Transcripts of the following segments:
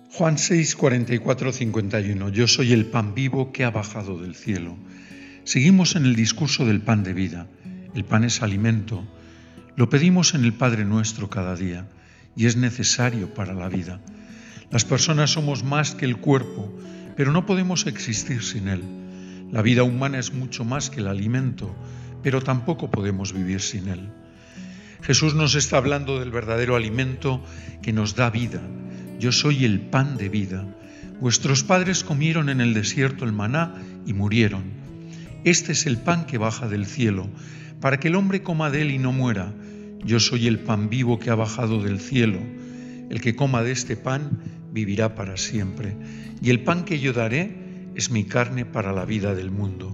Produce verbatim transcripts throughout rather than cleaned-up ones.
Juan seis, cuarenta y cuatro, cincuenta y uno. Yo soy el pan vivo que ha bajado del cielo. Seguimos en el discurso del pan de vida. El pan es alimento. Lo pedimos en el Padre Nuestro cada día y es necesario para la vida. Las personas somos más que el cuerpo, pero no podemos existir sin él. La vida humana es mucho más que el alimento, pero tampoco podemos vivir sin él. Jesús nos está hablando del verdadero alimento que nos da vida. Yo soy el pan de vida. Vuestros padres comieron en el desierto el maná y murieron. Este es el pan que baja del cielo, para que el hombre coma de él y no muera. Yo soy el pan vivo que ha bajado del cielo. El que coma de este pan vivirá para siempre. Y el pan que yo daré es mi carne para la vida del mundo.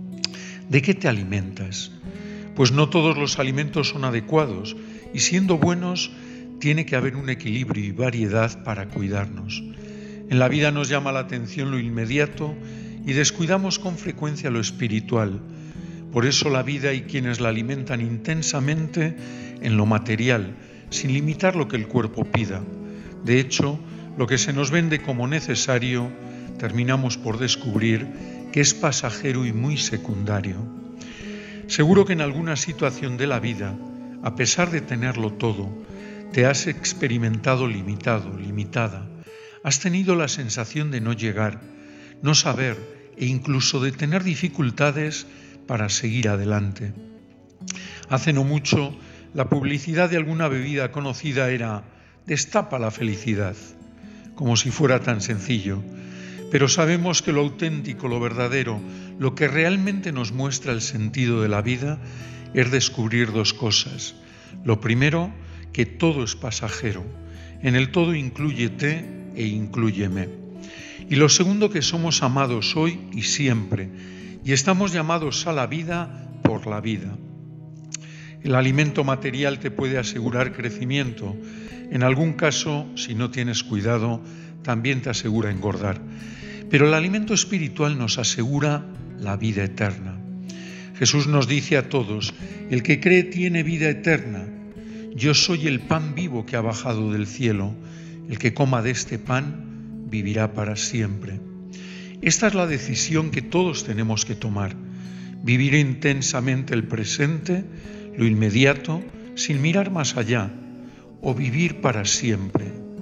¿De qué te alimentas? Pues no todos los alimentos son adecuados y siendo buenos tiene que haber un equilibrio y variedad para cuidarnos. En la vida nos llama la atención lo inmediato y descuidamos con frecuencia lo espiritual. Por eso la vida hay quienes la alimentan intensamente en lo material, sin limitar lo que el cuerpo pida. De hecho, lo que se nos vende como necesario, terminamos por descubrir que es pasajero y muy secundario. Seguro que en alguna situación de la vida, a pesar de tenerlo todo, te has experimentado limitado, limitada. Has tenido la sensación de no llegar, no saber e incluso de tener dificultades para seguir adelante. Hace no mucho, la publicidad de alguna bebida conocida era «destapa la felicidad», como si fuera tan sencillo. Pero sabemos que lo auténtico, lo verdadero, lo que realmente nos muestra el sentido de la vida es descubrir dos cosas. Lo primero, que todo es pasajero. En el todo inclúyete e inclúyeme. Y lo segundo, que somos amados hoy y siempre, y estamos llamados a la vida por la vida. El alimento material te puede asegurar crecimiento. En algún caso, si no tienes cuidado, también te asegura engordar. Pero el alimento espiritual nos asegura la vida eterna. Jesús nos dice a todos, el que cree tiene vida eterna. Yo soy el pan vivo que ha bajado del cielo. El que coma de este pan vivirá para siempre. Esta es la decisión que todos tenemos que tomar. Vivir intensamente el presente, lo inmediato, sin mirar más allá, o vivir para siempre.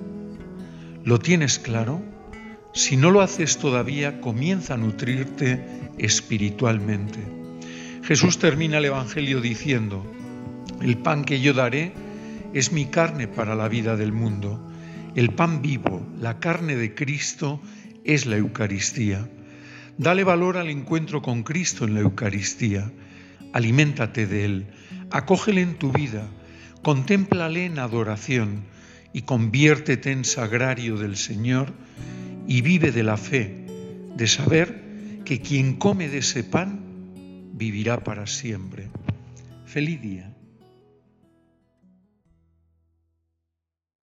¿Lo tienes claro? Si no lo haces todavía, comienza a nutrirte espiritualmente. Jesús termina el Evangelio diciendo, el pan que yo daré es mi carne para la vida del mundo. El pan vivo, la carne de Cristo, es la Eucaristía. Dale valor al encuentro con Cristo en la Eucaristía. Aliméntate de Él, acógele en tu vida, contémplale en adoración y conviértete en sagrario del Señor y vive de la fe, de saber que quien come de ese pan vivirá para siempre. Feliz día.